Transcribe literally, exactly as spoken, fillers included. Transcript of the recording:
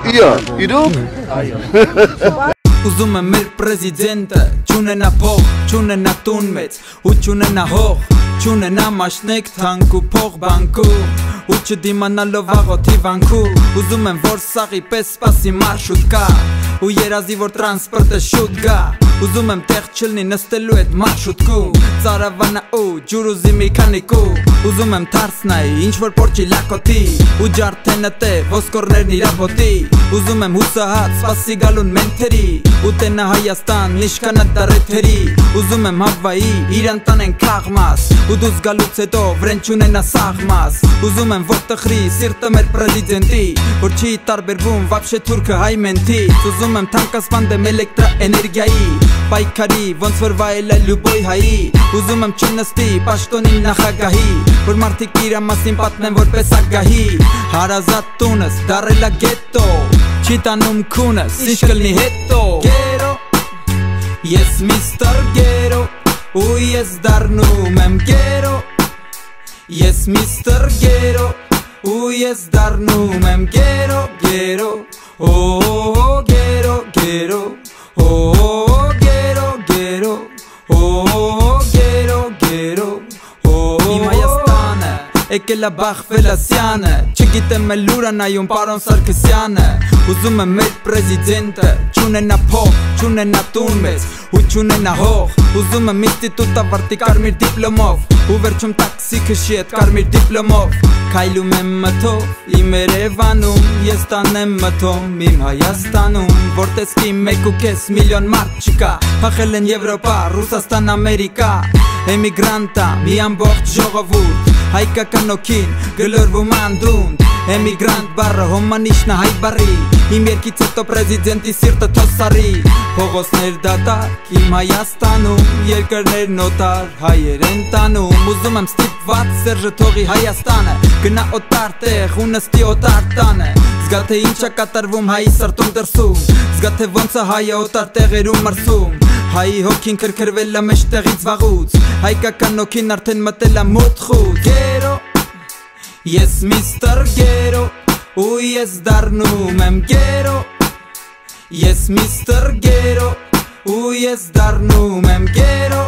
Ია, իրոք։ Ուզում եմ մեր պրեզիդենտը չունենա փող, չունենա տուն մեծ ու չունենա հող, չունենա մաշնեք թանկ ու փող բանկում ու չդիմանալով աղոթի վանքում Ուզում եմ որ սաղի պես սպասի մարշրուտկա ու երազի որ տրանսպորտը շուտ գա Ուզում եմ տեղ չլնի նստելու այդ մարշրուտքում Ծարավանա ու ջուր ուզի մի քանիկու Ուզում եմ թարսնայի ինչ որ պորճի լակոտի ու ջարդենը տե ոսկորներն իրապոտի Ուզում եմ հուսահատ սպասի գալուն մենթերի ու տենա Հայաստան նիշկանա դարեթերի Ուզում եմ հավայի իրան տանեն կաղմաս ու դուզ գալուց հետո վրեն չունենա սաղմաս Ուզում եմ որ տխրի սիրտը մեր պրեզիդենտի որ չի տարբերվում վաբշե թուրքը հայ մենթից Ուզում եմ թանկասպանդեմ էլեկտրաէներգիայի Պայքարի ոնց որ վայելել լուբոյ հայի Ուզում եմ չնստի պաշտոնի նախագահի Որ մարդիկ իրա մասին պատմեն որպես ագահի Հարազատ տունս դարելա գետո Չի տանում քունս ինչ կլնի հետո Գերո Ես միստր Գերո ու ես դառնում եմ գերո Ես միստր Գերո ու ես դառնում եմ գերո Գերո Օ գերո գերո Օ գերո գերո Օ գերո գերո Իմ Հայաստանը եկել է բախվել ասյանը Չգիտեմ էլ ուր է նայում պարոն Սարգսյանը Ուզում եմ մեր պրեզիդենտը չունենա փող, չունենա տուն մեծ ու չունենա հող Ուզում եմ ինստիտուտ ավարտի կարմիր դիպլոմով ու վերջում տաքսի քշի այդ կարմիր դիպլոմով Քայլում եմ մթով իմ Երևանում ես տանեմ մթում իմ Հայաստանում որ տեսքի մեկ ու կես միլիոն մարդ չկա Փախել են Եվրոպա, Ռուսաստան, Ամերիկա Էմիգրանտա մի ամբողջ ժողովուրդ Հայկական օքին գլորվում անդունդ Էմիգրանտ բառը հոմանիշնա հայ բառի Իմ երկից հետո պրեզիդենտի սիրտը թոսարի Փողոցներ դատարկ իմ Հայաստանում Երկրներ նոտար հայեր են տանում Ուզում եմ ստիպված Սերժը թողի Հայաստանը Գնա օտար տեղ ու նստի օտար տանը Զգա թե ինչ է կատարվում հայի սրտում դրսում Զգա թե ոնց է հայը օտար տեղերում մրսում Հայի հոգին քրքրվել է մեջ տեղից վաղուց Հայկական հոգին արդեն մտել է մոտ խուտ Գերո Ես միստր Գերո ու ես դառնում եմ գերո Ես միստր Գերո ու ես դառնում եմ գերո